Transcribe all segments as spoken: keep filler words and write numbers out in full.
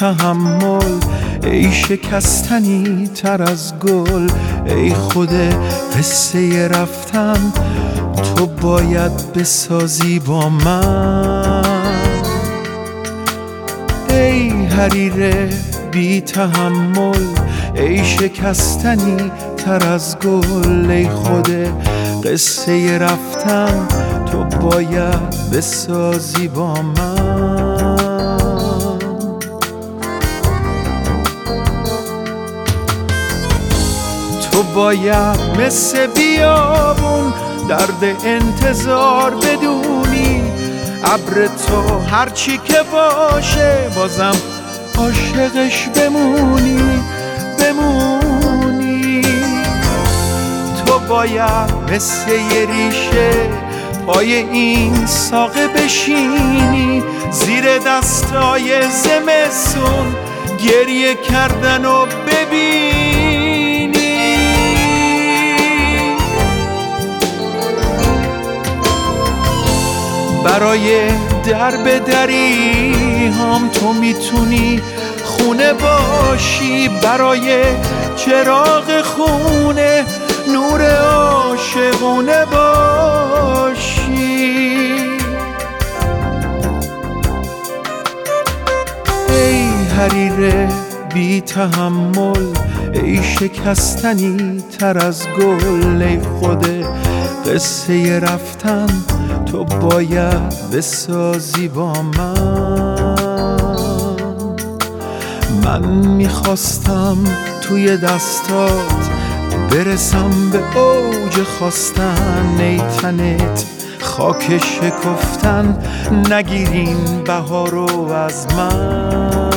تحمل، ای شکستنی تر از گل، ای خود قصه رفتن تو باید بسازی با من. ای حریر بی تحمل، ای شکستنی تر از گل، ای خود قصه رفتن تو باید بسازی با من. تو باید مثل بیابون درد انتظار بدونی، ابر تو هرچی که باشه بازم عاشقش بمونی بمونی. تو باید مثل یه ریشه پای این ساقه بشینی، زیر دستای زمستون گریه کردن و ببینی. برای در به دری هم تو میتونی خونه باشی، برای چراغ خونه نور عاشقونه باشی. ای حریر بی تحمل، ای شکستنی تر از گل، ای خود قصه رفتن تو باید بسازی با من. من میخواستم توی دستات برسم به اوج خواستن، ای تنت خاک شکفتن نگیرین بهارو از من.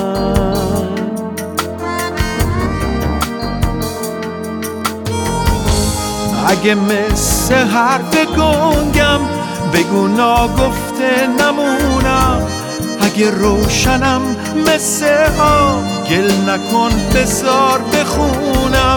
اگه مثل حرف گنگم بگو ناگفته نمونم، اگه روشنم مثل آب گل نکن بذار بخونم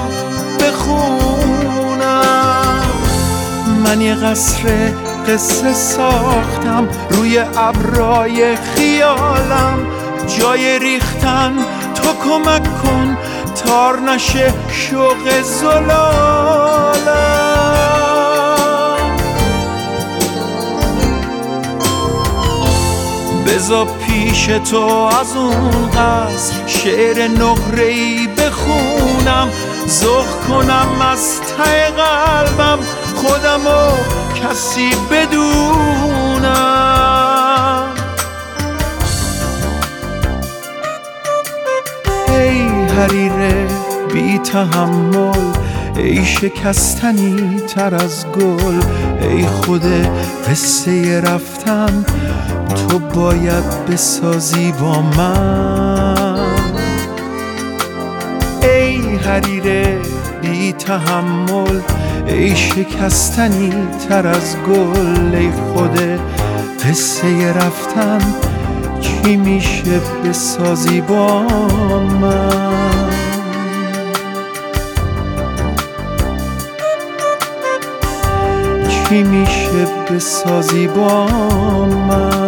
بخونم. من یه قصر قصه ساختم روی ابرای خیالم، جای ریختن تو کمک کن تار نشه شوق زلالم. بذار پیش تو از اون قصر شعر نقره‌ای بخونم، ذوق کنم از ته قلبم خودمو کسی بدونم. ای حریر بی تحمل، ای شکستنی تر از گل، ای خود قصه رفتن تو باید بسازی با من. ای حریر بی تحمل، ای شکستنی تر از گل، ای خود قصه رفتن چی میشه بسازی با من. چی میشه بسازی با من.